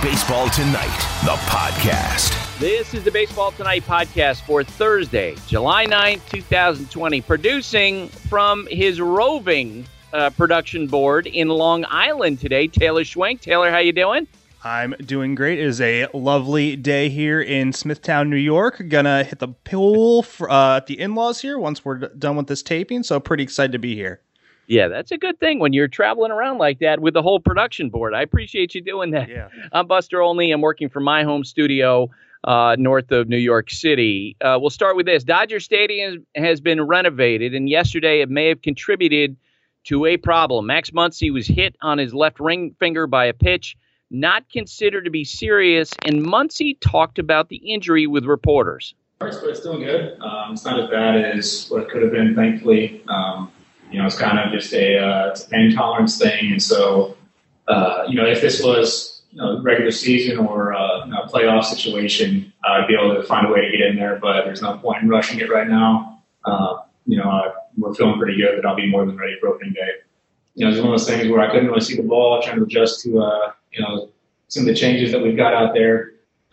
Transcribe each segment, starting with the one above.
Baseball Tonight, the podcast. This is the Baseball Tonight podcast for Thursday, July 9th, 2020. Producing from his roving production board in Long Island today, Taylor Schwenk. Taylor, how you doing? I'm doing great. It is a lovely day here in Smithtown, New York. Gonna hit the pool at the in-laws here once we're done with this taping, so pretty excited to be here. Yeah, that's a good thing when you're traveling around like that with the whole production board. I appreciate you doing that. Yeah. I'm Buster Olney. I'm working from my home studio north of New York City. We'll start with this. Dodger Stadium has been renovated, and yesterday it may have contributed to a problem. Max Muncy was hit on his left ring finger by a pitch, not considered to be serious, and Muncy talked about the injury with reporters. But it's still good. It's not as bad as what it could have been, thankfully. It's kind of just it's a pain tolerance thing. And so, if this was regular season or a playoff situation, I'd be able to find a way to get in there, but there's no point in rushing it right now. We're feeling pretty good that I'll be more than ready for opening day. It's one of those things where I couldn't really see the ball, trying to adjust to, some of the changes that we've got out there,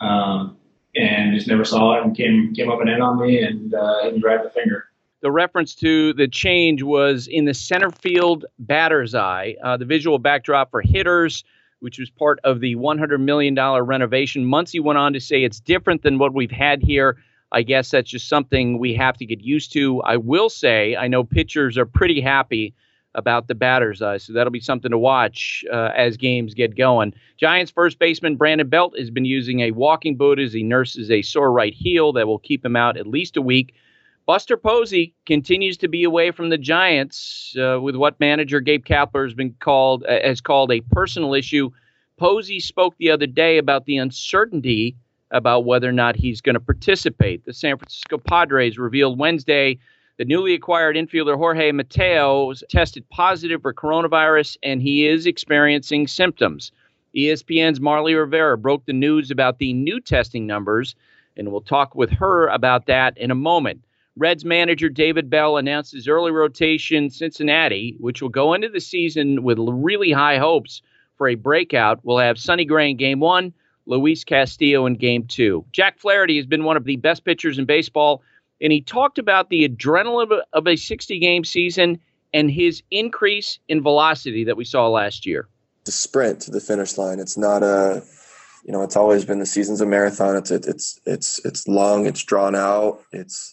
and just never saw it and came up and in on me and hit me right in the finger. The reference to the change was in the center field batter's eye, the visual backdrop for hitters, which was part of the $100 million renovation. Muncy went on to say it's different than what we've had here. I guess that's just something we have to get used to. I will say I know pitchers are pretty happy about the batter's eye, so that'll be something to watch as games get going. Giants first baseman Brandon Belt has been using a walking boot as he nurses a sore right heel that will keep him out at least a week. Buster Posey continues to be away from the Giants with what manager Gabe Kapler has called a personal issue. Posey spoke the other day about the uncertainty about whether or not he's going to participate. The San Francisco Padres revealed Wednesday the newly acquired infielder Jorge Mateo tested positive for coronavirus, and he is experiencing symptoms. ESPN's Marly Rivera broke the news about the new testing numbers, and we'll talk with her about that in a moment. Reds manager David Bell announced his early rotation Cincinnati, which will go into the season with really high hopes for a breakout. We'll have Sonny Gray in Game 1, Luis Castillo in Game 2. Jack Flaherty has been one of the best pitchers in baseball, and he talked about the adrenaline of a 60-game season and his increase in velocity that we saw last year. The sprint to the finish line. It's not it's always been the season's a marathon. It's long, it's drawn out,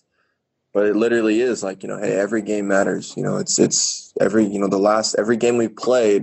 but it literally is like, hey, every game matters. It's every game we played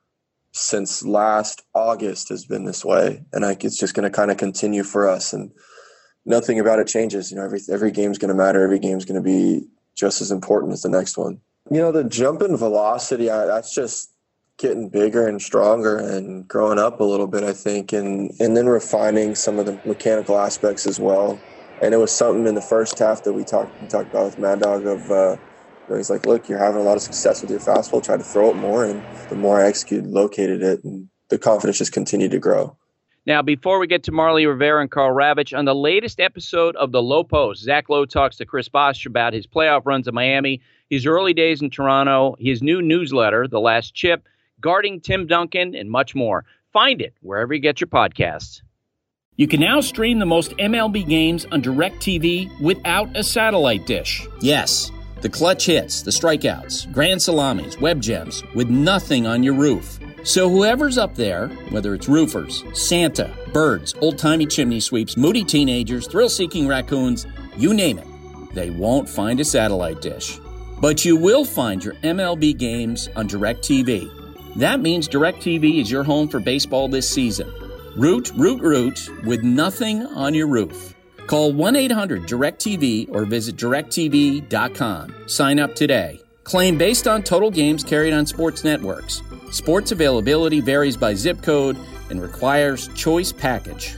since last August has been this way. And it's just going to kind of continue for us. And nothing about it changes. Every game's going to matter. Every game's going to be just as important as the next one. The jump in velocity, that's just getting bigger and stronger and growing up a little bit, I think, and then refining some of the mechanical aspects as well. And it was something in the first half that we talked about with Mad Dog of he's like, look, you're having a lot of success with your fastball. Try to throw it more, and the more I executed, located it, and the confidence just continued to grow. Now, before we get to Marly Rivera and Carl Ravitch, on the latest episode of The Low Post, Zach Lowe talks to Chris Bosh about his playoff runs in Miami, his early days in Toronto, his new newsletter, The Last Chip, guarding Tim Duncan, and much more. Find it wherever you get your podcasts. You can now stream the most MLB games on DirecTV without a satellite dish. Yes, the clutch hits, the strikeouts, grand salamis, web gems, with nothing on your roof. So whoever's up there, whether it's roofers, Santa, birds, old-timey chimney sweeps, moody teenagers, thrill-seeking raccoons, you name it, they won't find a satellite dish. But you will find your MLB games on DirecTV. That means DirecTV is your home for baseball this season. Root with nothing on your roof. Call 1-800-DIRECTV or visit directtv.com. Sign up today. Claim based on total games carried on sports networks. Sports availability varies by zip code and requires choice package.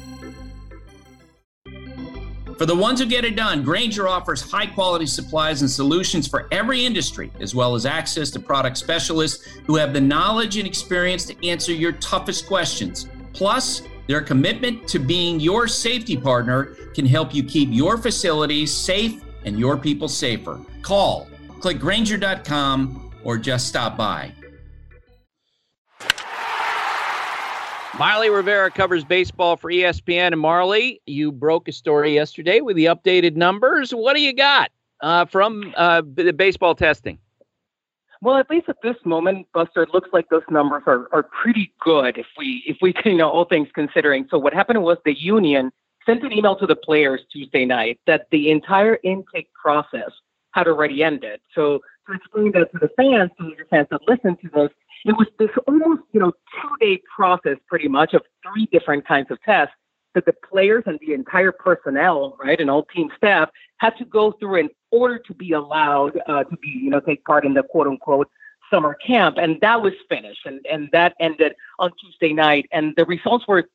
For the ones who get it done, Grainger offers high-quality supplies and solutions for every industry, as well as access to product specialists who have the knowledge and experience to answer your toughest questions. Plus, their commitment to being your safety partner can help you keep your facilities safe and your people safer. Call, click Grainger.com, or just stop by. Marley Rivera covers baseball for ESPN. And Marley, you broke a story yesterday with the updated numbers. What do you got from the baseball testing? Well, at least at this moment, Buster, it looks like those numbers are pretty good if we all things considering. So what happened was the union sent an email to the players Tuesday night that the entire intake process had already ended. So to explain that to the fans, to your fans that listen to this, it was this almost, 2-day process pretty much of 3 different kinds of tests that the players and the entire personnel, right, and all team staff had to go through in order to be allowed to be, take part in the quote unquote summer camp. And that was finished. And that ended on Tuesday night. And the results were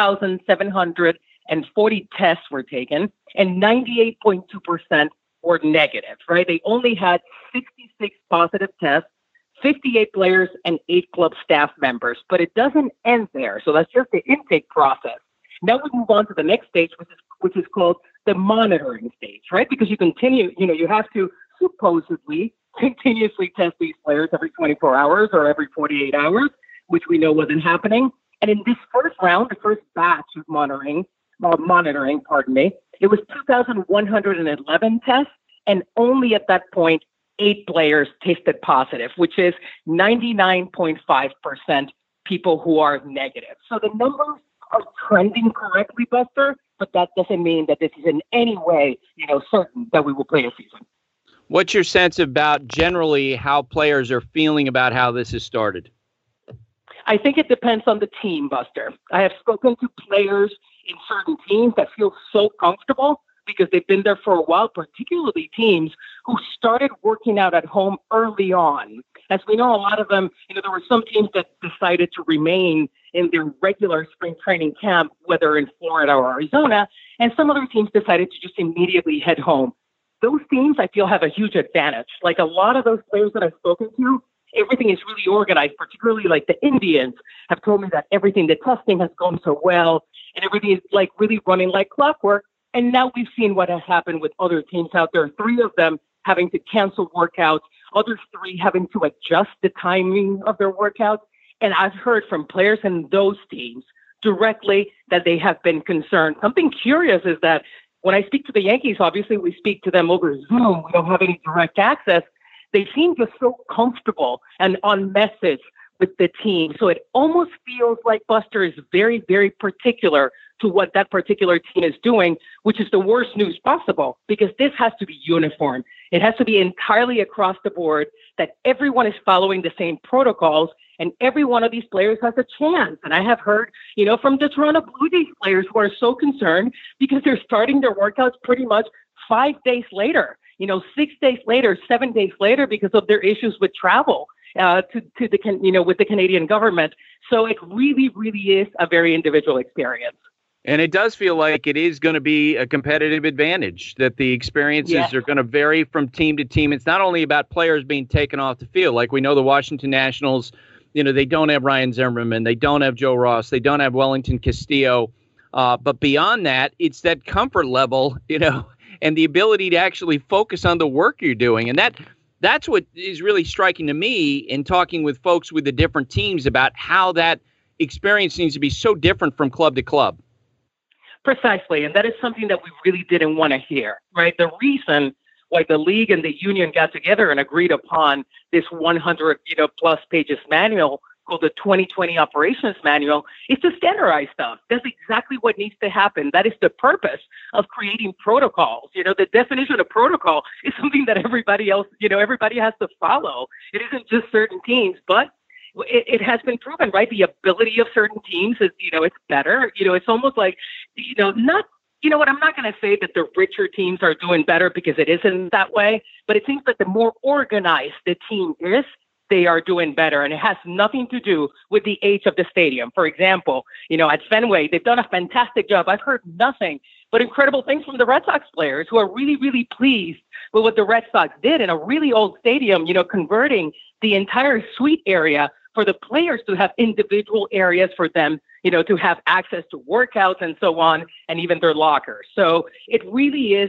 3,740 tests were taken and 98.2% were negative, right? They only had 66 positive tests, 58 players and 8 club staff members, but it doesn't end there. So that's just the intake process. Now we move on to the next stage, which is called the monitoring stage, right? Because you continue, you have to supposedly continuously test these players every 24 hours or every 48 hours, which we know wasn't happening. And in this first round, the first batch of monitoring, it was 2,111 tests, and only at that point, 8 players tested positive, which is 99.5% people who are negative. So the numbers are trending correctly, Buster, but that doesn't mean that this is in any way, certain that we will play a season. What's your sense about generally how players are feeling about how this has started? I think it depends on the team, Buster. I have spoken to players in certain teams that feel so comfortable because they've been there for a while, particularly teams who started working out at home early on. As we know, a lot of them, there were some teams that decided to remain in their regular spring training camp, whether in Florida or Arizona, and some other teams decided to just immediately head home. Those teams, I feel, have a huge advantage. Like a lot of those players that I've spoken to, everything is really organized, particularly like the Indians have told me that the testing has gone so well and everything is like really running like clockwork. And now we've seen what has happened with other teams out there, 3 of them having to cancel workouts, other 3 having to adjust the timing of their workouts. And I've heard from players in those teams directly that they have been concerned. Something curious is that when I speak to the Yankees, obviously we speak to them over Zoom. We don't have any direct access. They seem just so comfortable and on message with the team. So it almost feels like Buster is very, very particular to what that particular team is doing, which is the worst news possible, because this has to be uniform. It has to be entirely across the board, that everyone is following the same protocols, and every one of these players has a chance. And I have heard, from the Toronto Blue Jays players who are so concerned because they're starting their workouts pretty much 5 days later, 6 days later, 7 days later, because of their issues with travel with the Canadian government. So it really, really is a very individual experience. And it does feel like it is going to be a competitive advantage, that the experiences are going to vary from team to team. It's not only about players being taken off the field. Like we know the Washington Nationals, they don't have Ryan Zimmerman. They don't have Joe Ross. They don't have Wellington Castillo. But beyond that, it's that comfort level, and the ability to actually focus on the work you're doing. And that's what is really striking to me in talking with folks with the different teams about how that experience needs to be so different from club to club. Precisely. And that is something that we really didn't want to hear, right? The reason why the league and the union got together and agreed upon this 100, plus pages manual called the 2020 Operations Manual is to standardize stuff. That's exactly what needs to happen. That is the purpose of creating protocols. The definition of protocol is something that everybody else, everybody has to follow. It isn't just certain teams, but it has been proven, right? The ability of certain teams is, it's better. It's almost like, not, I'm not going to say that the richer teams are doing better because it isn't that way, but it seems that the more organized the team is, they are doing better. And it has nothing to do with the age of the stadium. For example, at Fenway, they've done a fantastic job. I've heard nothing but incredible things from the Red Sox players who are really, really pleased with what the Red Sox did in a really old stadium, converting the entire suite area for the players to have individual areas for them, to have access to workouts and so on, and even their lockers. So it really is just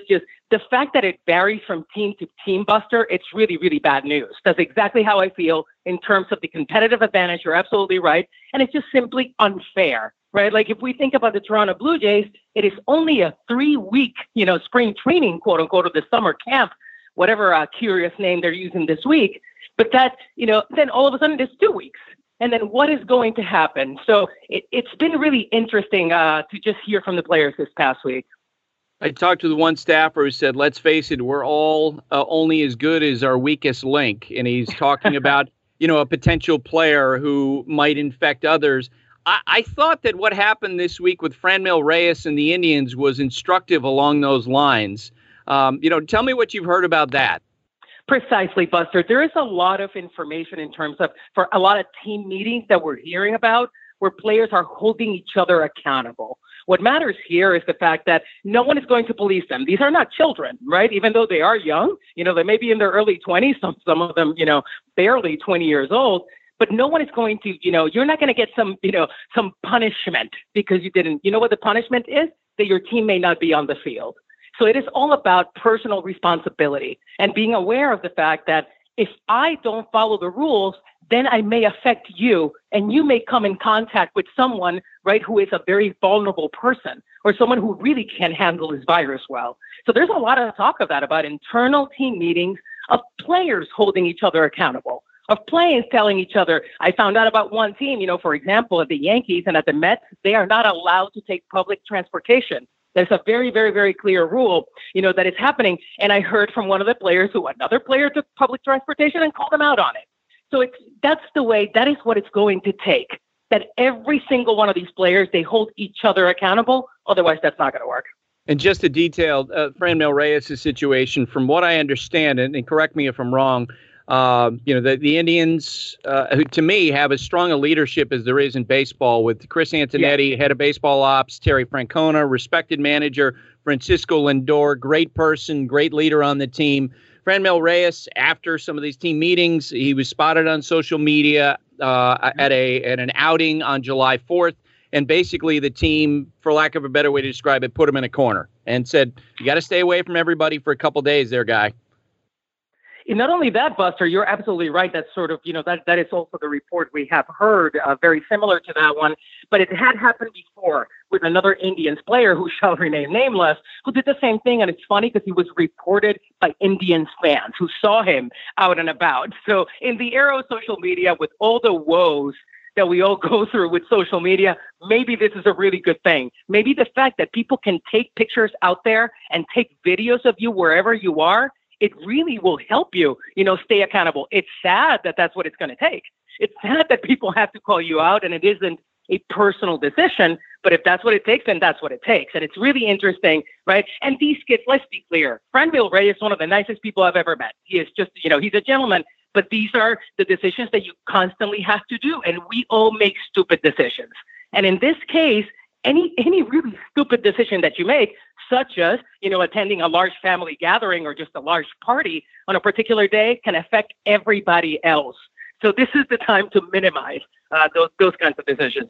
the fact that it varies from team to team, Buster, it's really, really bad news. That's exactly how I feel in terms of the competitive advantage. You're absolutely right. And it's just simply unfair, right? Like if we think about the Toronto Blue Jays, it is only a 3-week, spring training, quote unquote, of the summer camp, whatever curious name they're using this week. But that, then all of a sudden it's 2 weeks. And then what is going to happen? So it's been really interesting to just hear from the players this past week. I talked to the one staffer who said, let's face it, we're all only as good as our weakest link. And he's talking about, a potential player who might infect others. I thought that what happened this week with Franmil Reyes and the Indians was instructive along those lines. Tell me what you've heard about that. Precisely, Buster. There is a lot of information in terms of, for a lot of team meetings that we're hearing about, where players are holding each other accountable. What matters here is the fact that no one is going to police them. These are not children, right? Even though they are young, they may be in their early 20s, some of them, barely 20 years old, but no one is going to, you're not going to get some punishment because you didn't. You know what the punishment is? That your team may not be on the field. So it is all about personal responsibility and being aware of the fact that if I don't follow the rules, then I may affect you and you may come in contact with someone, right, who is a very vulnerable person or someone who really can't handle this virus well. So there's a lot of talk of that, about internal team meetings of players holding each other accountable, of players telling each other. I found out about one team, for example, at the Yankees and at the Mets, they are not allowed to take public transportation. There's a very, very, very clear rule, that is happening. And I heard from one of the players who another player took public transportation and called him out on it. So that is what it's going to take, that every single one of these players, they hold each other accountable. Otherwise, that's not going to work. And just to detail Franmil Reyes' situation, from what I understand, and correct me if I'm wrong, the Indians, who to me have as strong a leadership as there is in baseball, with Chris Antonetti, head of baseball ops, Terry Francona, respected manager, Francisco Lindor, great person, great leader on the team. Franmil Reyes, after some of these team meetings, he was spotted on social media at an outing on July 4th. And basically the team, for lack of a better way to describe it, put him in a corner and said, you got to stay away from everybody for a couple days there, guy. And not only that, Buster, you're absolutely right. That's sort of, that is also the report we have heard, very similar to that one. But it had happened before with another Indians player who shall remain nameless, who did the same thing. And it's funny because he was reported by Indians fans who saw him out and about. So in the era of social media, with all the woes that we all go through with social media, maybe this is a really good thing. Maybe the fact that people can take pictures out there and take videos of you wherever you are, it really will help you, stay accountable. It's sad that that's what it's going to take. It's sad that people have to call you out and it isn't a personal decision, but if that's what it takes, then that's what it takes. And it's really interesting, right? And these kids, let's be clear, Franmil Reyes is one of the nicest people I've ever met. He is just, he's a gentleman, but these are the decisions that you constantly have to do. And we all make stupid decisions. And in this case, any really stupid decision that you make, such as, attending a large family gathering or just a large party on a particular day, can affect everybody else. So this is the time to minimize those kinds of decisions.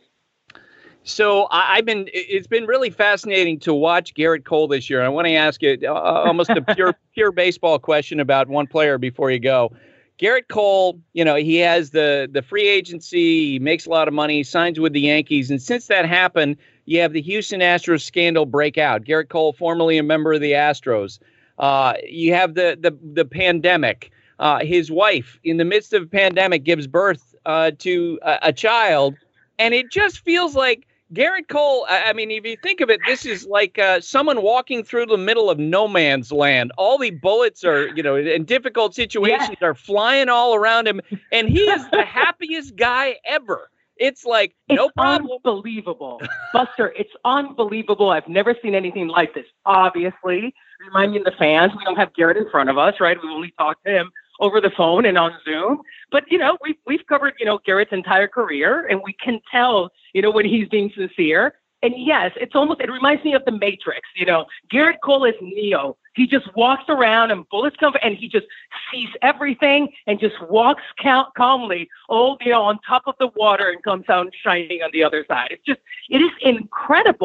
So it's been really fascinating to watch Gerrit Cole this year. I want to ask you almost a pure baseball question about one player before you go. Gerrit Cole, he has the free agency, he makes a lot of money, signs with the Yankees. And since that happened, you have the Houston Astros scandal break out. Gerrit Cole, formerly a member of the Astros. You have the pandemic. His wife, in the midst of a pandemic, gives birth to a child. And it just feels like Gerrit Cole, I mean, if you think of it, this is like someone walking through the middle of no man's land. All the bullets are, in difficult situations are flying all around him. And he is the happiest guy ever. It's like, no problem. It's unbelievable. Buster, it's unbelievable. I've never seen anything like this. Obviously, reminding the fans, we don't have Gerrit in front of us, right? We only talk to him over the phone and on Zoom. But, we've covered, Gerrit's entire career, and we can tell, when he's being sincere. And yes, it reminds me of the Matrix. Gerrit Cole is Neo. He just walks around and bullets come, and he just sees everything and just walks calmly, on top of the water and comes out shining on the other side. It is incredible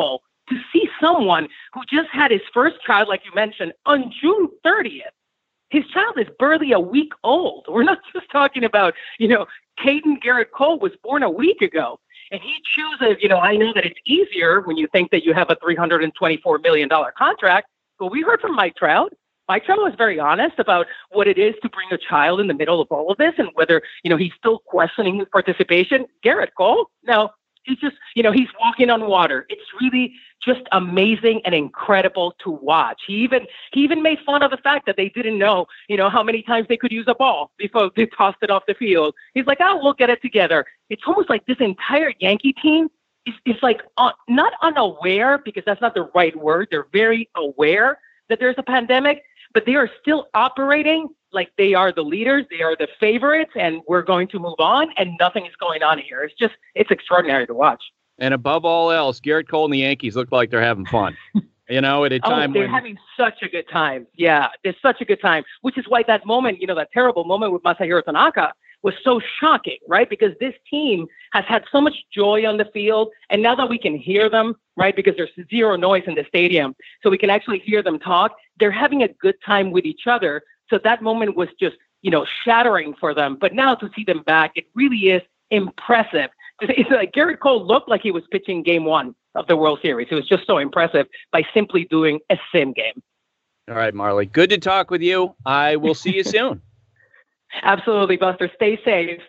to see someone who just had his first child, like you mentioned, on June 30th. His child is barely a week old. We're not just talking about, Caden Garrett Cole was born a week ago. And he chooses, I know that it's easier when you think that you have a $324 million contract, but we heard from Mike Trout. Mike Trout was very honest about what it is to bring a child in the middle of all of this and whether, he's still questioning his participation. Garrett Cole, no, he's just, he's walking on water. It's really just amazing and incredible to watch. He even made fun of the fact that they didn't know, how many times they could use a ball before they tossed it off the field. He's like, we'll get it together. It's almost like this entire Yankee team is like not unaware, because that's not the right word. They're very aware that there's a pandemic, but they are still operating like they are the leaders, they are the favorites, and we're going to move on, and nothing is going on here. It's extraordinary to watch. And above all else, Garrett Cole and the Yankees look like they're having fun. At a time they're having such a good time. Yeah, it's such a good time, which is why that moment, that terrible moment with Masahiro Tanaka was so shocking, right? Because this team has had so much joy on the field, and now that we can hear them, right, because there's zero noise in the stadium, so we can actually hear them talk, they're having a good time with each other. So that moment was just, shattering for them. But now to see them back, it really is impressive. It's like Garrett Cole looked like he was pitching game 1 of the World Series. It was just so impressive by simply doing a sim game. All right, Marley. Good to talk with you. I will see you soon. Absolutely, Buster. Stay safe.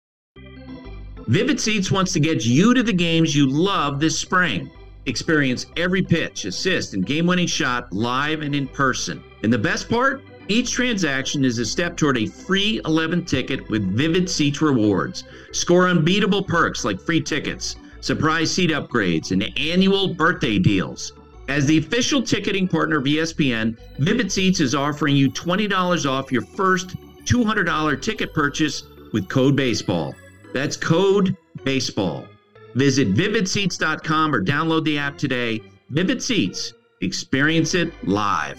Vivid Seats wants to get you to the games you love this spring. Experience every pitch, assist, and game-winning shot live and in person. And the best part? Each transaction is a step toward a free 11th ticket with Vivid Seats rewards. Score unbeatable perks like free tickets, surprise seat upgrades, and annual birthday deals. As the official ticketing partner of ESPN, Vivid Seats is offering you $20 off your first $200 ticket purchase with code BASEBALL. That's code BASEBALL. Visit vividseats.com or download the app today. Vivid Seats. Experience it live.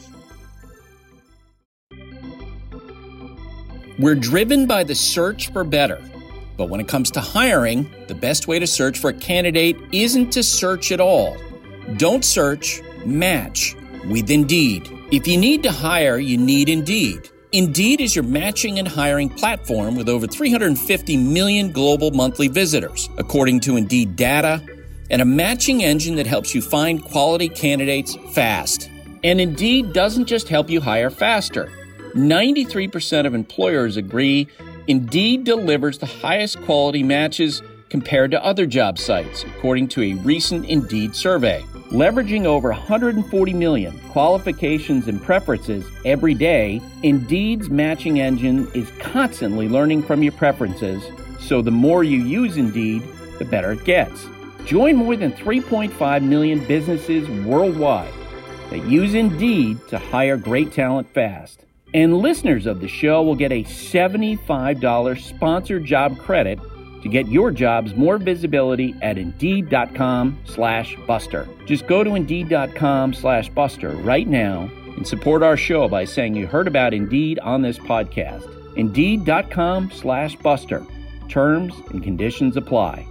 We're driven by the search for better. But when it comes to hiring, the best way to search for a candidate isn't to search at all. Don't search, match with Indeed. If you need to hire, you need Indeed. Indeed is your matching and hiring platform with over 350 million global monthly visitors, according to Indeed data, and a matching engine that helps you find quality candidates fast. And Indeed doesn't just help you hire faster. 93% of employers agree Indeed delivers the highest quality matches compared to other job sites, according to a recent Indeed survey. Leveraging over 140 million qualifications and preferences every day, Indeed's matching engine is constantly learning from your preferences, so the more you use Indeed, the better it gets. Join more than 3.5 million businesses worldwide that use Indeed to hire great talent fast. And listeners of the show will get a $75 sponsored job credit to get your jobs more visibility at Indeed.com/Buster. Just go to Indeed.com/Buster right now and support our show by saying you heard about Indeed on this podcast. Indeed.com/Buster. Terms and conditions apply.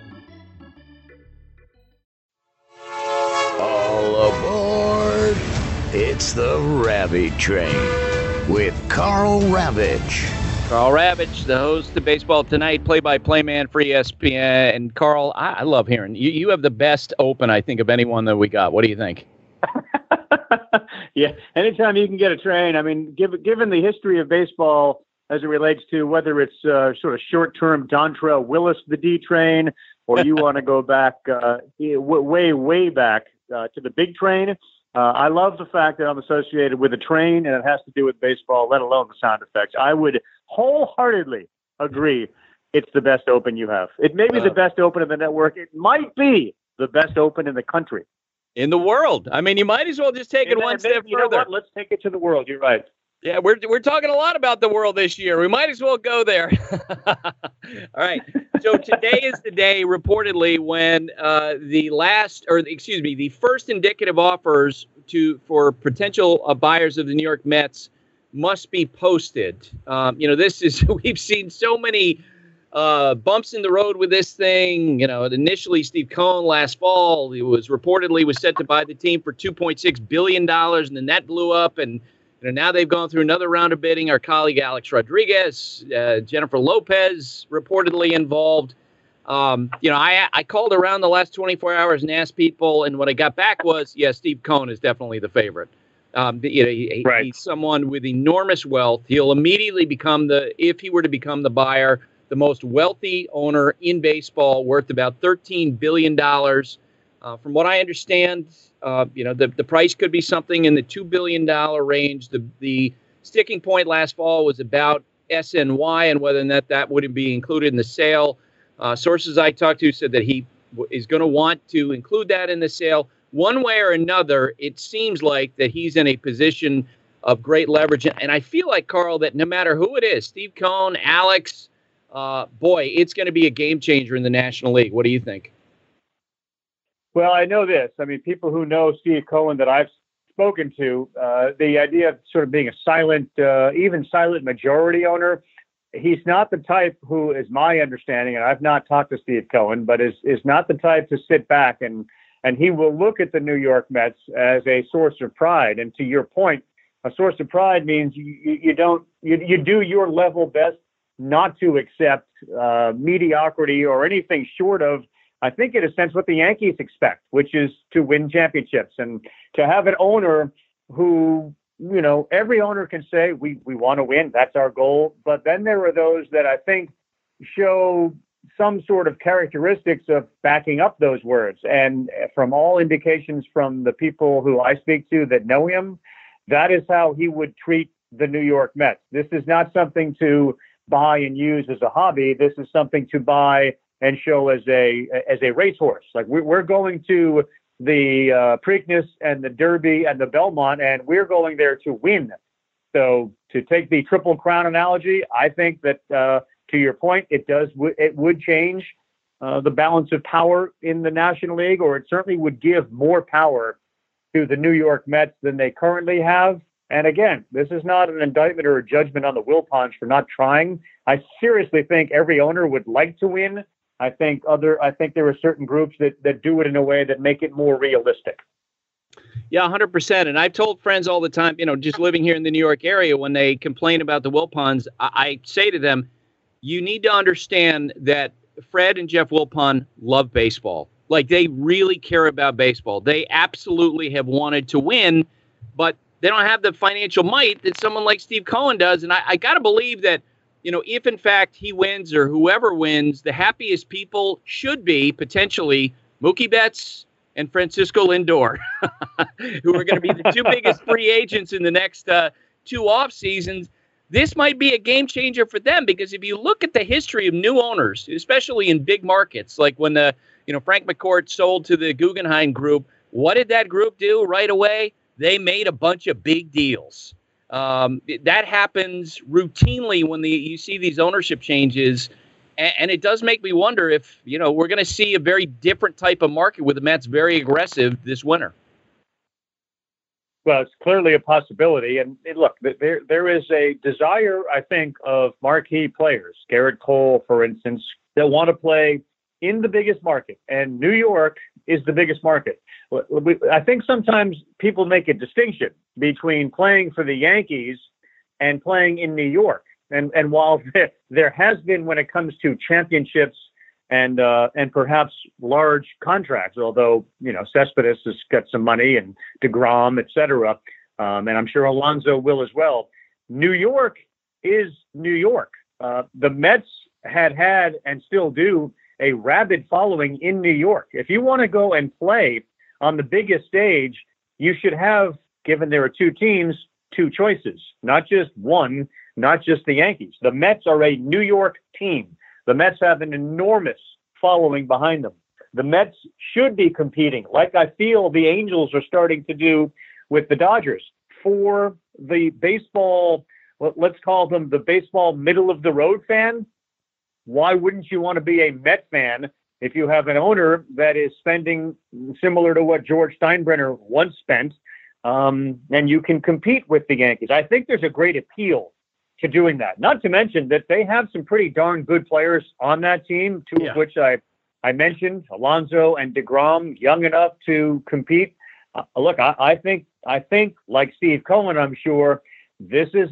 All aboard! It's the Ravage Train with Carl Ravage. Carl Ravage, the host of Baseball Tonight, play-by-play man for ESPN. And Carl, I love hearing you have the best open, I think, of anyone that we got. What do you think? Yeah, anytime you can get a train. I mean, given the history of baseball as it relates to whether it's sort of short-term Dontrelle Willis, the D train, or you want to go back way back to the big train. I love the fact that I'm associated with a train and it has to do with baseball, let alone the sound effects. I would wholeheartedly agree it's the best open you have. It may be the best open in the network. It might be the best open in the country. In the world. I mean, you might as well just take it one step further. You know what? Let's take it to the world. You're right. Yeah, we're talking a lot about the world this year. We might as well go there. All right. So today is the day, reportedly, when the first indicative offers for potential buyers of the New York Mets must be posted. We've seen so many bumps in the road with this thing. Initially Steve Cohen last fall, he was set to buy the team for $2.6 billion, and then that blew up. And now they've gone through another round of bidding. Our colleague Alex Rodriguez, Jennifer Lopez reportedly involved. I called around the last 24 hours and asked people, and what I got back was, Steve Cohen is definitely the favorite. Right. He's someone with enormous wealth. He'll immediately become if he were to become the buyer, the most wealthy owner in baseball, worth about $13 billion. From what I understand, the price could be something in the $2 billion range. The sticking point last fall was about SNY and whether or not that would be included in the sale. Sources I talked to said that he is going to want to include that in the sale. One way or another, it seems like that he's in a position of great leverage. And I feel like, Carl, that no matter who it is, Steve Cohen, Alex, it's going to be a game changer in the National League. What do you think? Well, I know this. I mean, people who know Steve Cohen that I've spoken to, the idea of sort of being a silent majority owner, he's not the type who, is my understanding, and I've not talked to Steve Cohen, but is not the type to sit back and he will look at the New York Mets as a source of pride. And to your point, a source of pride means you do your level best not to accept mediocrity or anything short of, I think, in a sense, what the Yankees expect, which is to win championships. And to have an owner who, every owner can say, we want to win, that's our goal. But then there are those that I think show some sort of characteristics of backing up those words. And from all indications from the people who I speak to that know him, that is how he would treat the New York Mets. This is not something to buy and use as a hobby. This is something to buy and show as a racehorse. Like we're going to the Preakness and the Derby and the Belmont, and we're going there to win. So to take the Triple Crown analogy, I think that to your point, it would change the balance of power in the National League, or it certainly would give more power to the New York Mets than they currently have. And again, this is not an indictment or a judgment on the Wilpons for not trying. I seriously think every owner would like to win. I think there are certain groups that do it in a way that make it more realistic. Yeah, 100%. And I've told friends all the time, just living here in the New York area, when they complain about the Wilpons, I say to them, you need to understand that Fred and Jeff Wilpon love baseball. Like, they really care about baseball. They absolutely have wanted to win, but they don't have the financial might that someone like Steve Cohen does. And I got to believe that, if in fact he wins or whoever wins, the happiest people should be potentially Mookie Betts and Francisco Lindor, who are going to be the two biggest free agents in the next two off seasons. This might be a game changer for them, because if you look at the history of new owners, especially in big markets, like when Frank McCourt sold to the Guggenheim Group, what did that group do right away? They made a bunch of big deals. That happens routinely when you see these ownership changes. And it does make me wonder if, we're going to see a very different type of market with the Mets very aggressive this winter. Well, it's clearly a possibility. And look, there is a desire, I think, of marquee players, Garrett Cole, for instance, that want to play in the biggest market. And New York is the biggest market. I think sometimes people make a distinction between playing for the Yankees and playing in New York. And while there has been, when it comes to championships and perhaps large contracts, although, Cespedes has got some money and DeGrom, et cetera, and I'm sure Alonso will as well. New York is New York. The Mets had and still do a rabid following in New York. If you want to go and play on the biggest stage, you should have, given there are two teams, two choices, not just one, not just the Yankees. The Mets are a New York team. The Mets have an enormous following behind them. The Mets should be competing, like I feel the Angels are starting to do with the Dodgers, for the baseball, let's call them the baseball middle of the road fan. Why wouldn't you want to be a Met fan if you have an owner that is spending similar to what George Steinbrenner once spent, and you can compete with the Yankees? I think there's a great appeal to doing that. Not to mention that they have some pretty darn good players on that team, two of which I mentioned, Alonso and DeGrom, young enough to compete. Look, I think like Steve Cohen, I'm sure this is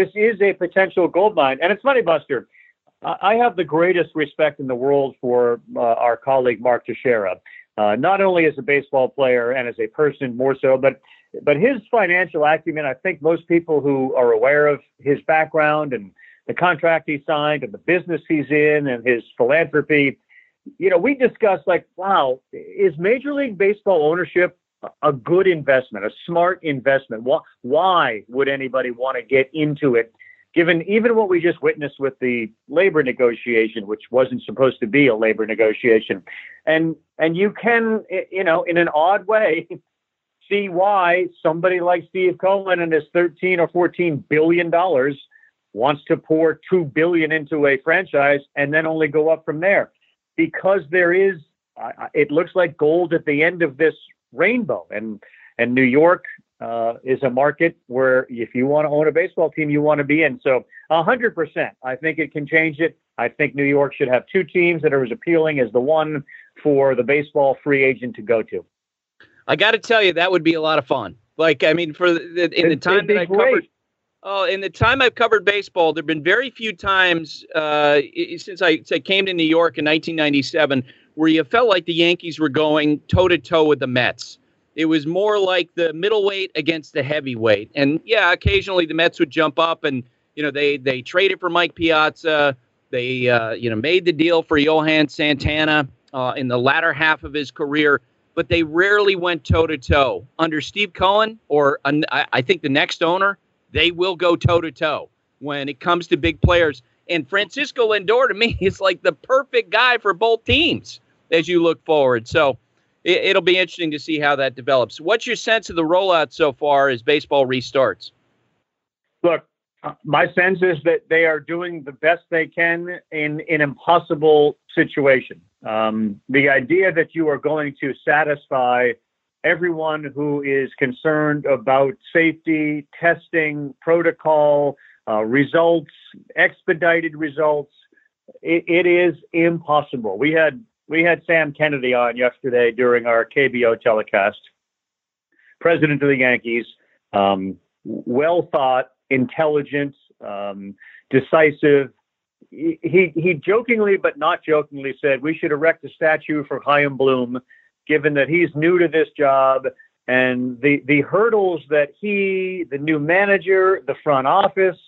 a potential gold mine. And it's funny, Buster, I have the greatest respect in the world for our colleague Mark Teixeira, not only as a baseball player and as a person more so, but his financial acumen. I think most people who are aware of his background and the contract he signed and the business he's in and his philanthropy, we discussed like, wow, is Major League Baseball ownership a good investment, a smart investment? Why would anybody want to get into it, given even what we just witnessed with the labor negotiation, which wasn't supposed to be a labor negotiation? And you can, in an odd way, see why somebody like Steve Cohen and his $13 or $14 billion wants to pour $2 billion into a franchise and then only go up from there. Because there is, it looks like gold at the end of this rainbow. And New York is a market where if you want to own a baseball team, you want to be in. So 100%, I think it can change it. I think New York should have two teams that are as appealing as the one for the baseball free agent to go to. I got to tell you, that would be a lot of fun. Like, I mean, in the time that I've covered, in the time I've covered baseball, there've been very few times since I came to New York in 1997 where you felt like the Yankees were going toe to toe with the Mets. It was more like the middleweight against the heavyweight, and yeah, occasionally the Mets would jump up, and they traded for Mike Piazza. They made the deal for Johan Santana in the latter half of his career. But they rarely went toe-to-toe. Under Steve Cohen, or I think the next owner, they will go toe-to-toe when it comes to big players. And Francisco Lindor, to me, is like the perfect guy for both teams as you look forward. So it'll be interesting to see how that develops. What's your sense of the rollout so far as baseball restarts? Look, my sense is that they are doing the best they can in an impossible situation. The idea that you are going to satisfy everyone who is concerned about safety, testing, protocol, results, expedited results, it is impossible. We had Sam Kennedy on yesterday during our KBO telecast, president of the Yankees, well thought, intelligent, decisive. He jokingly, but not jokingly, said we should erect a statue for Chaim Bloom, given that he's new to this job and the hurdles that he, the new manager, the front office,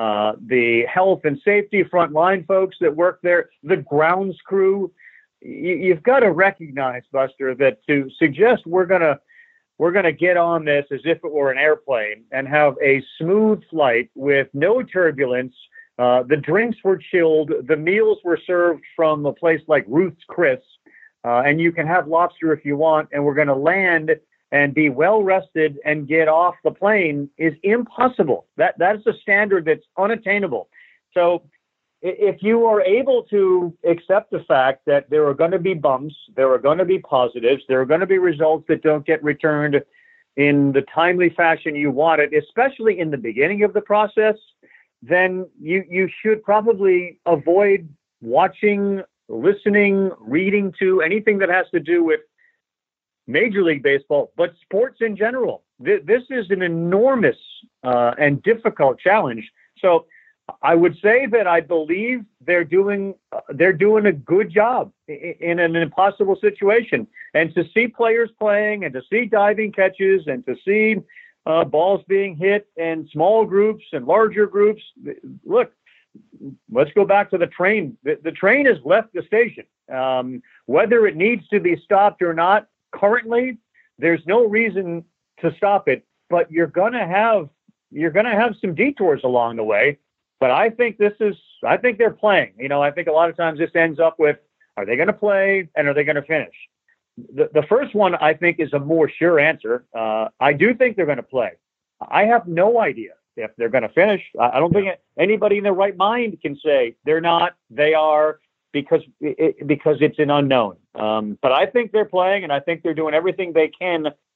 the health and safety frontline folks that work there, the grounds crew. You've got to recognize, Buster, that to suggest we're gonna get on this as if it were an airplane and have a smooth flight with no turbulence. The drinks were chilled. The meals were served from a place like Ruth's Chris, and you can have lobster if you want. And we're going to land and be well rested and get off the plane is impossible. That's a standard that's unattainable. So if you are able to accept the fact that there are going to be bumps, there are going to be positives, there are going to be results that don't get returned in the timely fashion you want it, especially in the beginning of the process, then you should probably avoid watching, listening, reading to anything that has to do with Major League Baseball, but sports in general. This is an enormous and difficult challenge. So I would say that I believe they're doing a good job in an impossible situation. And to see players playing and to see diving catches and to see balls being hit in small groups and larger groups. Look, let's go back to the train. The train has left the station. Whether it needs to be stopped or not, currently, there's no reason to stop it. But you're gonna have some detours along the way. But I think they're playing. I think a lot of times this ends up with, are they going to play and are they going to finish? The first one, I think, is a more sure answer. I do think they're going to play. I have no idea if they're going to finish. I don't think anybody in their right mind can say they're not, they are, because it's an unknown. But I think they're playing, and I think they're doing everything they can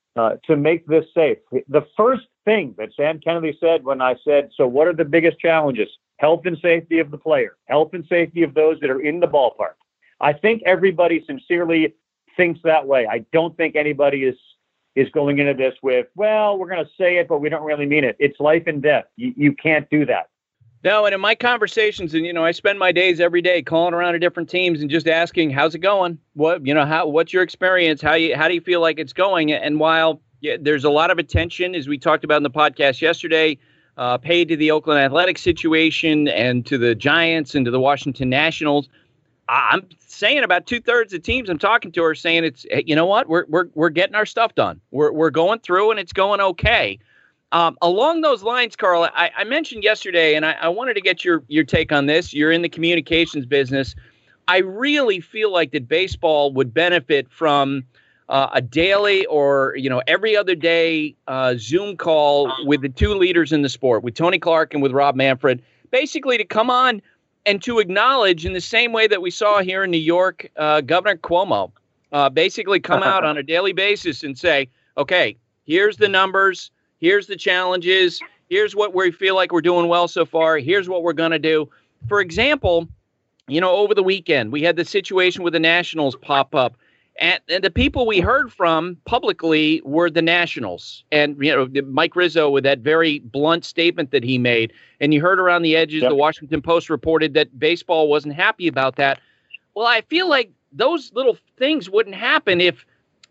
to make this safe. The first thing that Sam Kennedy said when I said, so what are the biggest challenges? Health and safety of the player, health and safety of those that are in the ballpark. I think everybody sincerely thinks that way. I don't think anybody is going into this with, well, we're going to say it, but we don't really mean it. It's life and death. You can't do that. No, and in my conversations, and I spend my days every day calling around to different teams and just asking, how's it going? What's your experience? How do you feel like it's going? And while there's a lot of attention, as we talked about in the podcast yesterday, paid to the Oakland Athletics situation and to the Giants and to the Washington Nationals, I'm saying about 2/3 of teams I'm talking to are saying it's, you know what, we're getting our stuff done. We're going through and it's going okay. Along those lines, Carl, I mentioned yesterday, and I wanted to get your take on this. You're in the communications business. I really feel like that baseball would benefit from a daily or every other day Zoom call with the two leaders in the sport, with Tony Clark and with Rob Manfred, basically to come on and to acknowledge, in the same way that we saw here in New York, Governor Cuomo basically come out on a daily basis and say, okay, here's the numbers. Here's the challenges. Here's what we feel like we're doing well so far. Here's what we're going to do. For example, over the weekend, we had the situation with the Nationals pop up. And the people we heard from publicly were the Nationals. And, Mike Rizzo with that very blunt statement that he made. And you heard around the edges, The Washington Post reported that baseball wasn't happy about that. Well, I feel like those little things wouldn't happen if,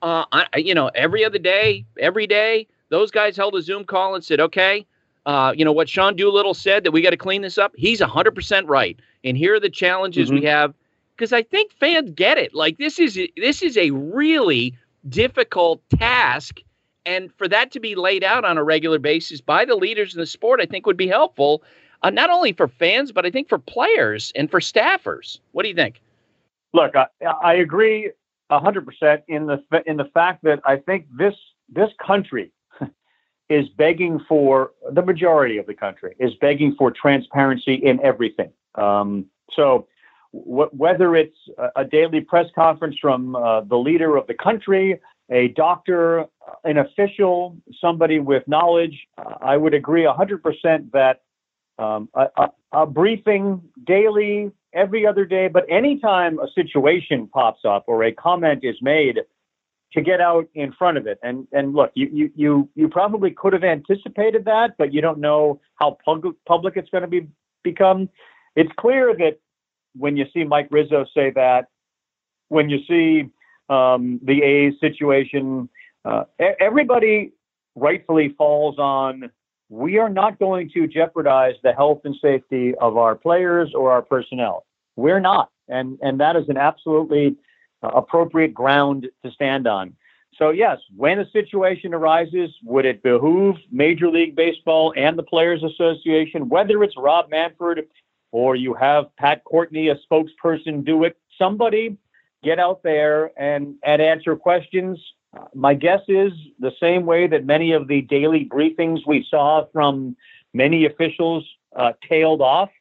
every other day, every day, those guys held a Zoom call and said, okay, what Sean Doolittle said, that we got to clean this up. He's 100% right. And here are the challenges we have. Because I think fans get it. Like, this is a really difficult task. And for that to be laid out on a regular basis by the leaders in the sport, I think would be helpful, not only for fans, but I think for players and for staffers. What do you think? Look, I agree 100% in the fact that I think this country is begging for, the majority of the country is begging for transparency in everything. So whether it's a daily press conference from the leader of the country, a doctor, an official, somebody with knowledge, I would agree 100% that a briefing daily, every other day, but anytime a situation pops up or a comment is made, to get out in front of it. And look, you probably could have anticipated that, but you don't know how public it's going to become. It's clear that when you see Mike Rizzo say that, when you see the A's situation, everybody rightfully falls on, we are not going to jeopardize the health and safety of our players or our personnel. We're not. And that is an absolutely appropriate ground to stand on. So yes, when a situation arises, would it behoove Major League Baseball and the Players Association, whether it's Rob Manfred or you have Pat Courtney, a spokesperson, do it, somebody get out there and answer questions. My guess is the same way that many of the daily briefings we saw from many officials tailed off,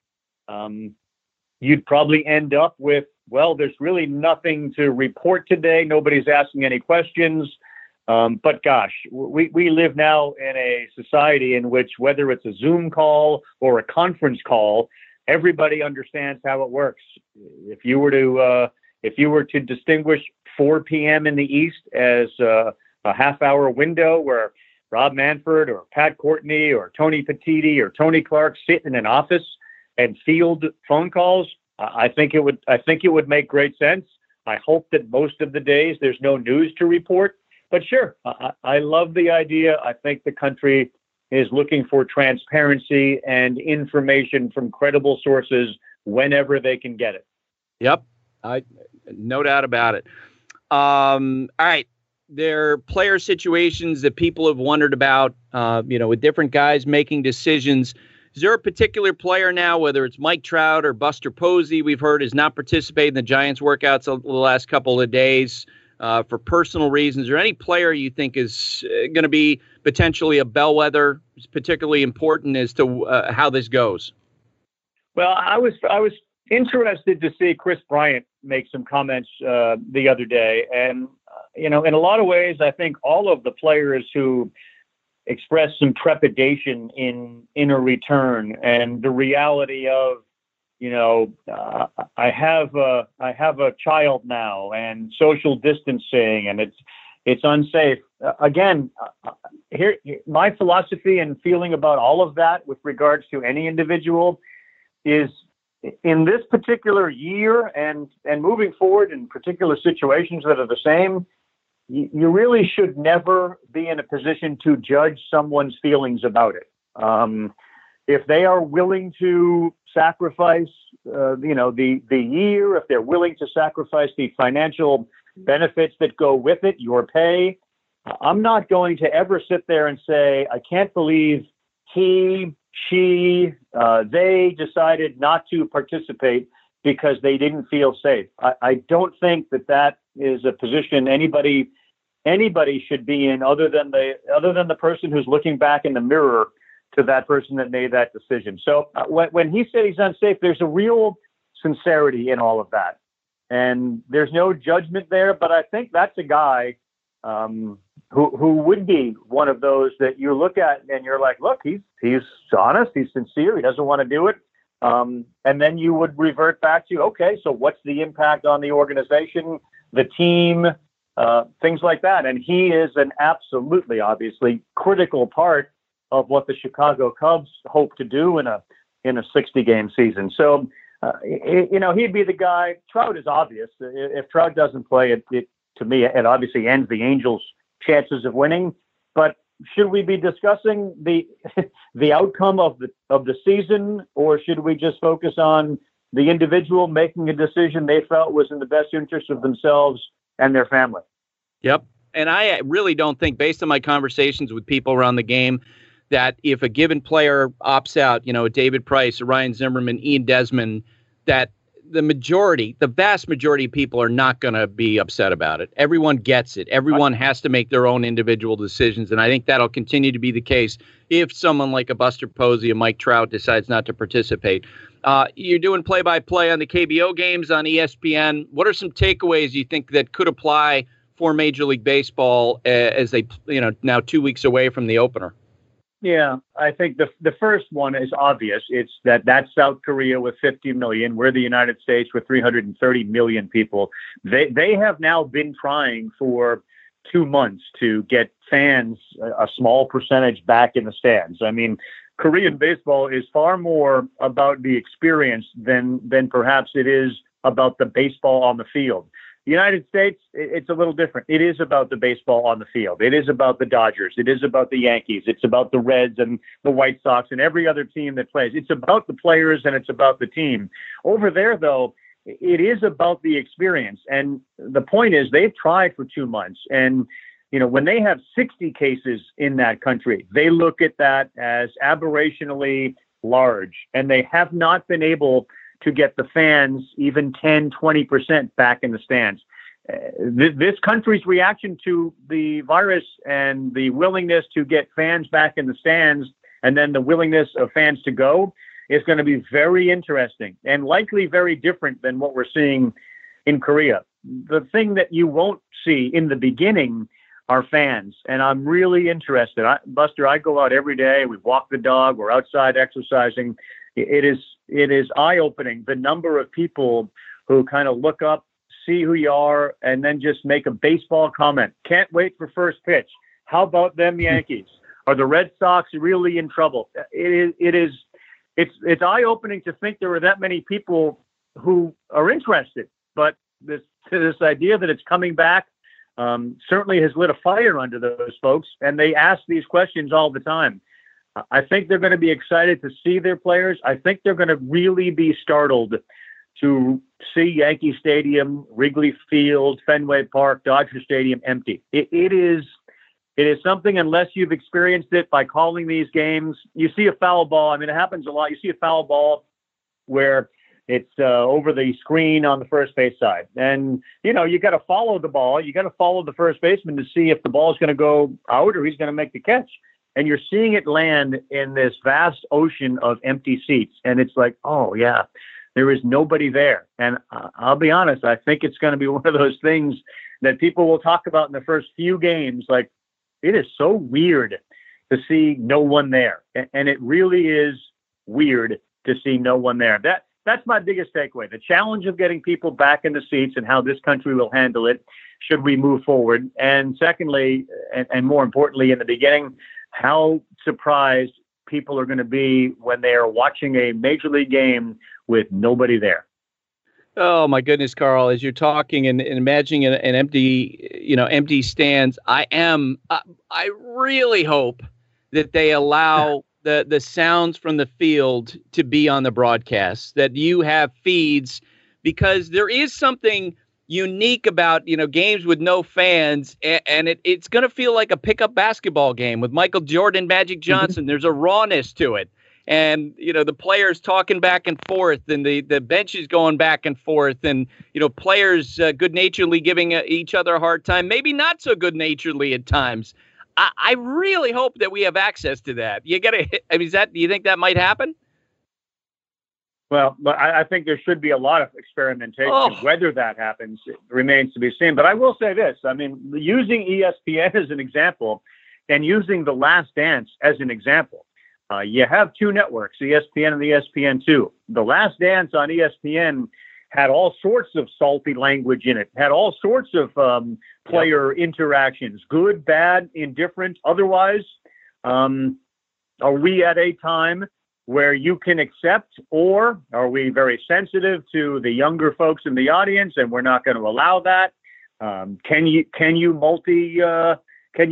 you'd probably end up with, well, there's really nothing to report today. Nobody's asking any questions. But gosh, we live now in a society in which, whether it's a Zoom call or a conference call, everybody understands how it works. If you were to distinguish 4 p.m. in the East as a half-hour window where Rob Manfred or Pat Courtney or Tony Petitti or Tony Clark sit in an office and field phone calls, I think it would make great sense. I hope that most of the days there's no news to report. But sure, I love the idea. I think the country is looking for transparency and information from credible sources whenever they can get it. Yep, no doubt about it. All right, there are player situations that people have wondered about, with different guys making decisions. Is there a particular player now, whether it's Mike Trout or Buster Posey, we've heard has not participated in the Giants workouts the last couple of days for personal reasons, or any player you think is going to be potentially a bellwether, particularly important as to how this goes? Well, I was interested to see Chris Bryant make some comments the other day, and in a lot of ways, I think all of the players who expressed some trepidation in a return and the reality of, I have a child now and social distancing and it's unsafe. Again, here, my philosophy and feeling about all of that with regards to any individual is, in this particular year and moving forward in particular situations that are the same, you really should never be in a position to judge someone's feelings about it. If they are willing to sacrifice, the year, if they're willing to sacrifice the financial benefits that go with it, your pay, I'm not going to ever sit there and say, I can't believe he, she, they decided not to participate because they didn't feel safe. I don't think that is a position anybody should be in other than the person who's looking back in the mirror to that person that made that decision. So when he said he's unsafe, there's a real sincerity in all of that. And there's no judgment there, but I think that's a guy who would be one of those that you look at and you're like, look, he's honest, he's sincere, he doesn't want to do it. And then you would revert back to, okay, so what's the impact on the organization, the team, things like that. And he is an absolutely, obviously, critical part of what the Chicago Cubs hope to do in a 60-game season. So, he'd be the guy. Trout is obvious. If Trout doesn't play, it to me, it obviously ends the Angels' chances of winning. But should we be discussing the outcome of the season, or should we just focus on the individual making a decision they felt was in the best interest of themselves and their family? Yep. And I really don't think, based on my conversations with people around the game, that if a given player opts out, David Price, Ryan Zimmerman, Ian Desmond, that the vast majority of people are not going to be upset about it. Everyone gets it. Everyone has to make their own individual decisions. And I think that'll continue to be the case if someone like a Buster Posey, a Mike Trout decides not to participate. You're doing play-by-play on the KBO games on ESPN. What are some takeaways you think that could apply for Major League Baseball as they, now 2 weeks away from the opener? Yeah, I think the first one is obvious. It's that's South Korea with 50 million. We're the United States with 330 million people. They have now been trying for 2 months to get fans, a small percentage, back in the stands. I mean, Korean baseball is far more about the experience than perhaps it is about the baseball on the field. The United States, it's a little different. It is about the baseball on the field. It is about the Dodgers. It is about the Yankees. It's about the Reds and the White Sox and every other team that plays. It's about the players and it's about the team. Over there, though, it is about the experience. And the point is, they've tried for 2 months. And, when they have 60 cases in that country, they look at that as aberrationally large. And they have not been able to get the fans even 10, 20% back in the stands. This country's reaction to the virus and the willingness to get fans back in the stands and then the willingness of fans to go is going to be very interesting and likely very different than what we're seeing in Korea. The thing that you won't see in the beginning are fans. And I'm really interested. Buster, I go out every day. We walk the dog. We're outside exercising. It is eye-opening, the number of people who kind of look up, see who you are, and then just make a baseball comment. Can't wait for first pitch. How about them Yankees? Are the Red Sox really in trouble? It's eye-opening to think there are that many people who are interested. But this idea that it's coming back certainly has lit a fire under those folks, and they ask these questions all the time. I think they're going to be excited to see their players. I think they're going to really be startled to see Yankee Stadium, Wrigley Field, Fenway Park, Dodger Stadium empty. It is something, unless you've experienced it by calling these games. You see a foul ball. I mean, it happens a lot. You see a foul ball where it's over the screen on the first base side. And, you got to follow the ball. You got to follow the first baseman to see if the ball is going to go out or he's going to make the catch. And you're seeing it land in this vast ocean of empty seats. And it's like, oh, yeah, there is nobody there. And I'll be honest, I think it's going to be one of those things that people will talk about in the first few games. Like, it is so weird to see no one there. And it really is weird to see no one there. That's my biggest takeaway. The challenge of getting people back in the seats and how this country will handle it should we move forward. And secondly, and more importantly in the beginning, how surprised people are going to be when they are watching a major league game with nobody there. Oh my goodness, Carl! As you're talking and imagining an empty stands, I really hope that they allow the sounds from the field to be on the broadcast. That you have feeds, because there is something unique about games with no fans, and it's going to feel like a pickup basketball game with Michael Jordan, Magic Johnson. There's a rawness to it. And, the players talking back and forth, and the benches going back and forth, and, players good-naturedly giving each other a hard time, maybe not so good-naturedly at times. I really hope that we have access to that. Do you think that might happen? Well, but I think there should be a lot of experimentation. Whether that happens remains to be seen. But I will say this. I mean, using ESPN as an example and using The Last Dance as an example, you have two networks, ESPN and ESPN2. The Last Dance on ESPN had all sorts of salty language in it, had all sorts of player interactions, good, bad, indifferent, otherwise. Are we at a time where you can accept, or are we very sensitive to the younger folks in the audience and we're not going to allow that? Can you multitask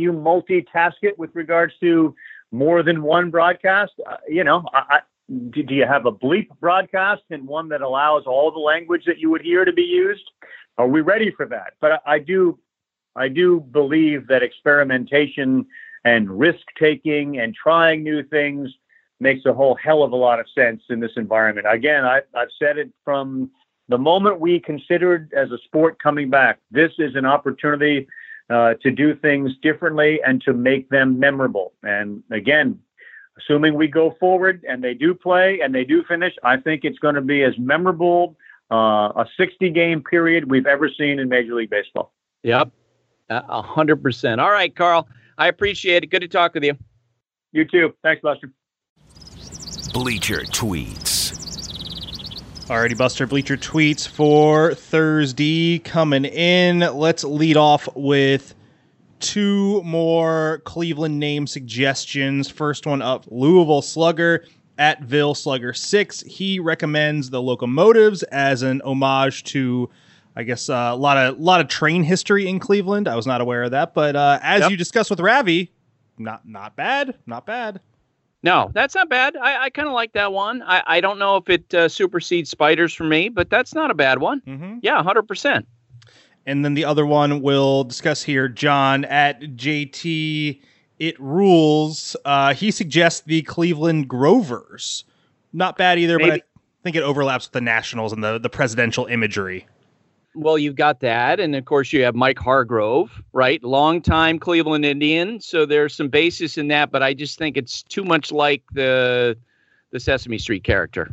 it with regards to more than one broadcast? Do you have a bleep broadcast and one that allows all the language that you would hear to be used? Are we ready for that? But I do believe that experimentation and risk taking and trying new things makes a whole hell of a lot of sense in this environment. Again, I've said it from the moment we considered as a sport coming back. This is an opportunity to do things differently and to make them memorable. And again, assuming we go forward and they do play and they do finish, I think it's going to be as memorable a 60-game period we've ever seen in Major League Baseball. Yep, 100%. All right, Carl, I appreciate it. Good to talk with you. You too. Thanks, Buster. Bleacher Tweets. Alrighty, Buster. Bleacher Tweets for Thursday coming in. Let's lead off with two more Cleveland name suggestions. First one up, Louisville Slugger at Ville Slugger 6. He recommends the Locomotives as an homage to, I guess, a lot of train history in Cleveland. I was not aware of that, but as you discussed with Ravi, not bad. No, that's not bad. I kind of like that one. I don't know if it supersedes Spiders for me, but that's not a bad one. Mm-hmm. Yeah, 100%. And then the other one we'll discuss here, John at JT It Rules. He suggests the Cleveland Grovers. Not bad either, but I think it overlaps with the Nationals and the presidential imagery. Well, you've got that. And, of course, you have Mike Hargrove, right? Longtime Cleveland Indian. So there's some basis in that, but I just think it's too much like the Sesame Street character.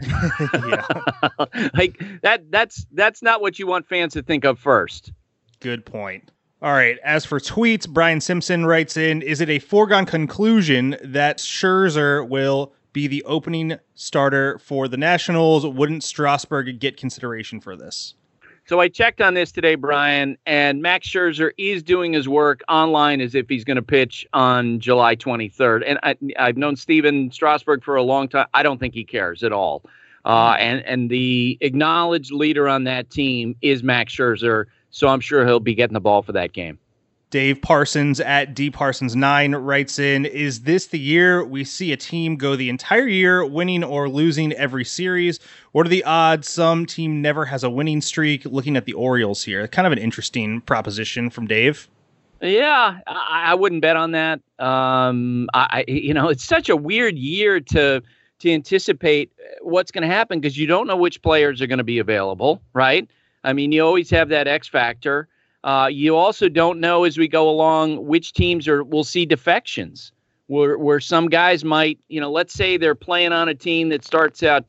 Like that's not what you want fans to think of first. Good point. All right. As for tweets, Brian Simpson writes in, is it a foregone conclusion that Scherzer will be the opening starter for the Nationals? Wouldn't Strasburg get consideration for this? So I checked on this today, Brian, and Max Scherzer is doing his work online as if he's going to pitch on July 23rd. And I've known Steven Strasburg for a long time. I don't think he cares at all. And the acknowledged leader on that team is Max Scherzer, so I'm sure he'll be getting the ball for that game. Dave Parsons at DParsons9 writes in, is this the year we see a team go the entire year winning or losing every series? What are the odds some team never has a winning streak? Looking at the Orioles here, kind of an interesting proposition from Dave. Yeah, I wouldn't bet on that. It's such a weird year to anticipate what's going to happen because you don't know which players are going to be available, right? I mean, you always have that X factor. You also don't know as we go along which teams will see defections where some guys might, let's say they're playing on a team that starts out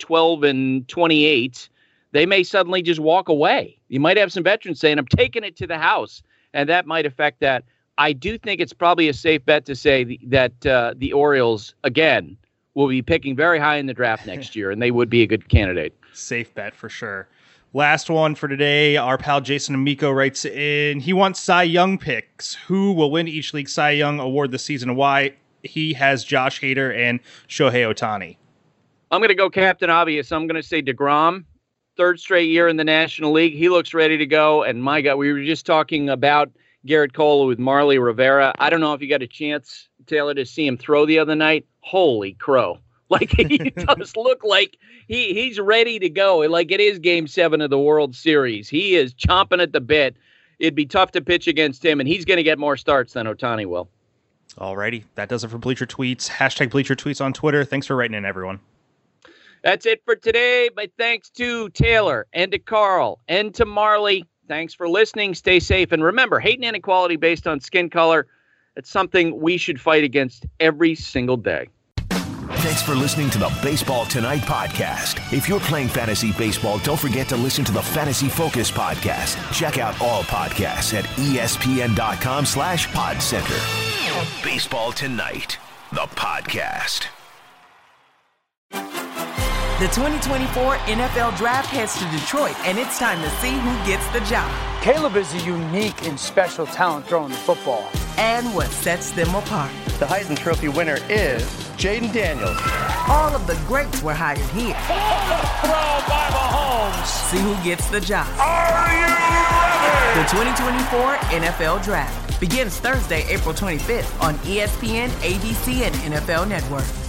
12-28. They may suddenly just walk away. You might have some veterans saying, I'm taking it to the house. and that might affect that. I do think it's probably a safe bet to say that the Orioles, again, will be picking very high in the draft next year, and they would be a good candidate. Safe bet for sure. Last one for today. Our pal Jason Amico writes in. He wants Cy Young picks. Who will win each league Cy Young award this season and why? He has Josh Hader and Shohei Ohtani. I'm going to go Captain Obvious. I'm going to say DeGrom. Third straight year in the National League. He looks ready to go. And my God, we were just talking about Garrett Cole with Marley Rivera. I don't know if you got a chance, Taylor, to see him throw the other night. Holy crow. Like, he does look like he's ready to go. Like, it is Game 7 of the World Series. He is chomping at the bit. It'd be tough to pitch against him, and he's going to get more starts than Ohtani will. Alrighty, that does it for Bleacher Tweets. Hashtag Bleacher Tweets on Twitter. Thanks for writing in, everyone. That's it for today. My thanks to Taylor and to Carl and to Marley. Thanks for listening. Stay safe. And remember, hate and inequality based on skin color, it's something we should fight against every single day. Thanks for listening to the Baseball Tonight podcast. If you're playing fantasy baseball, don't forget to listen to the Fantasy Focus podcast. Check out all podcasts at espn.com/podcenter. Baseball Tonight, the podcast. The 2024 NFL Draft heads to Detroit, and it's time to see who gets the job. Caleb is a unique and special talent throwing the football. And what sets them apart. The Heisman Trophy winner is Jaden Daniels. All of the greats were hired here. Throw by Mahomes. See who gets the job. Are you ready? The 2024 NFL Draft begins Thursday, April 25th on ESPN, ABC, and NFL Network.